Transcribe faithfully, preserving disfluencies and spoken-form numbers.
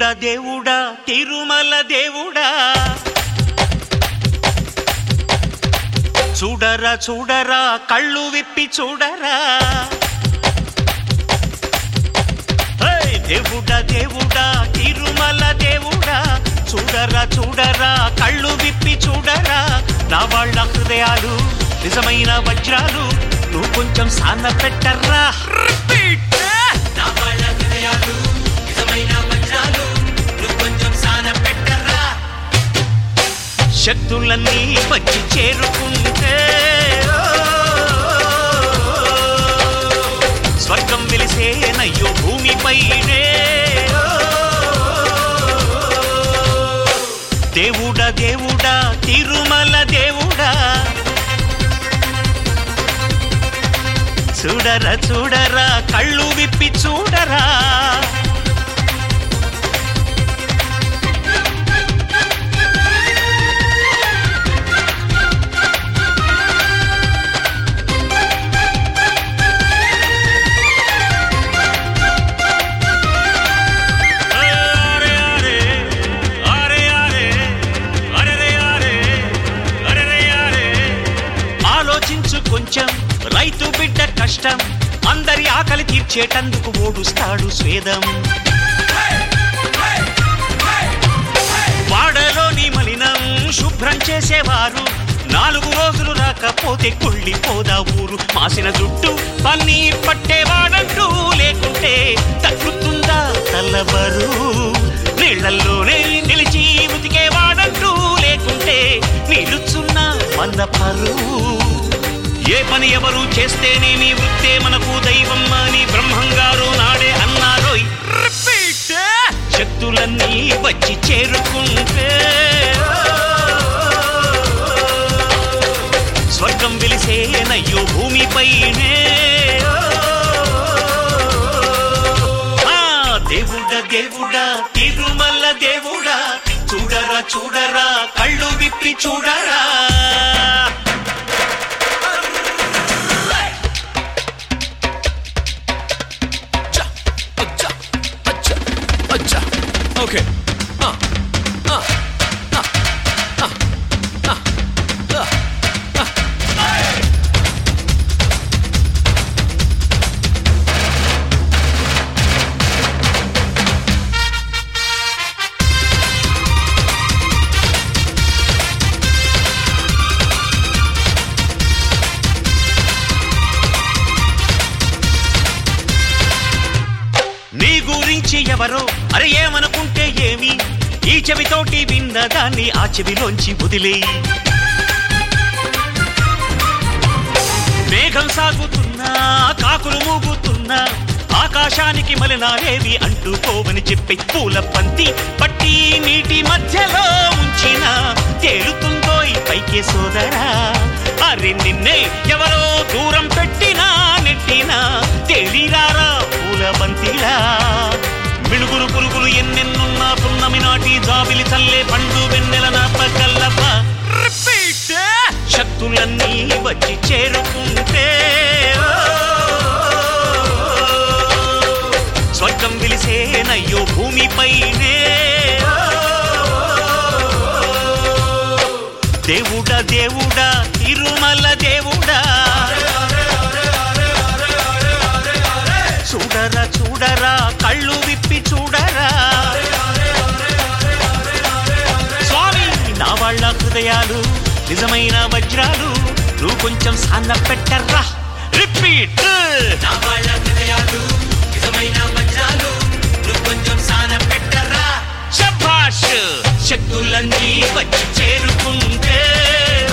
దేవుడా దేవుడా తిరుమల దేవుడా చూడరా చూడరా కళ్ళు విప్పి చూడరా దేవుడా దేవుడా తిరుమల దేవుడా చూడరా చూడరా కళ్ళు విప్పి చూడరా నా వాళ్ళ హృదయాలు నిజమైన వజ్రాలు నువ్వు కొంచెం సాన పెట్టర్రా నా వాళ్ళ హృదయాలు నిజమైన వజ్రాలు నువ్వు కొంచెం సాన పెట్టర్రా శక్తులన్నీ వచ్చి చేరుకుంటే స్వర్గం వెలిసేనయ్యో భూమిపైనే దేవుడా దేవుడా తిరుమల దేవుడా చూడరా చూడరా కళ్ళు విప్పి చూడరా కొంచెం రైతు బిడ్డ కష్టం అందరి ఆకలి తీర్చేటందుకు ఓడుస్తాడు స్వేదం వాడలోని మలినం శుభ్రం చేసేవారు నాలుగు రోజులు రాకపోతే కుళ్ళిపోదా ఊరు మాసిన జుట్టు పన్నీ పట్టేవాడంటూ లేకుంటే తగ్గుతుందా తల్లబరు నీళ్లల్లోనే నిలిచి ఉతికేవాడంటూ లేకుంటే నిలుచున్న మందపరు ఏ పని ఎవరు చేస్తేనేమి వృత్తే మనకు దైవం అని బ్రహ్మంగారు నాడే అన్నారోయ్ శక్తులన్నీ వచ్చి చేరుకుంటే స్వర్గం వెలిసేనయ్యో భూమిపైనే దేవుడా దేవుడా తిరుమల దేవుడా చూడరా చూడరా కళ్ళు విప్పి చూడరా Okay. Uh, uh, uh, uh, uh, uh, uh. నీ గురించి ఎవరో అరే ఏమనుకుంటే ఏమి ఈ చెవితోటి విన్నదాన్ని ఆ చెవిలోంచి వదిలే మేఘం సాగుతున్నా కాకులు మూగుతున్నా ఆకాశానికి మలినాలేవి అంటుకోవని చెప్పి పూల పంతి పట్టి నీటి మధ్యలో ఉంచిన తేలుతుందో ఈ పైకే సోదరా అరే నిన్నే ఎవరో దూరం పెట్టినా నెట్టినా తేలిరారా పూల బంతిలా మిడుగురు పురుగులు ఎన్నెన్నున్నా పున్నమి నాటి జాబిలి చల్లే పండు వెన్నెల నా పగల్లప శక్తులన్నీ వచ్చి చేరుకుంటే స్వర్గం వెలిసేనయ్యో భూమిపైనే దేవుడా దేవుడా తిరుమల దేవుడా చూడరా చూడరా కళ్ళు విప్పి చూడరా స్వామి నా వాళ్ళ హృదయాలు నిజమైన వజ్రాలు నువ్వు కొంచెం సాన పెట్టర్రా రిపీట్ నా వాళ్ళ హృదయాలు నిజమైన వజ్రాలు నువ్వు కొంచెం సాన పెట్టర్రా శభాష్ శక్తులన్నీ వచ్చి చేరుకుంటే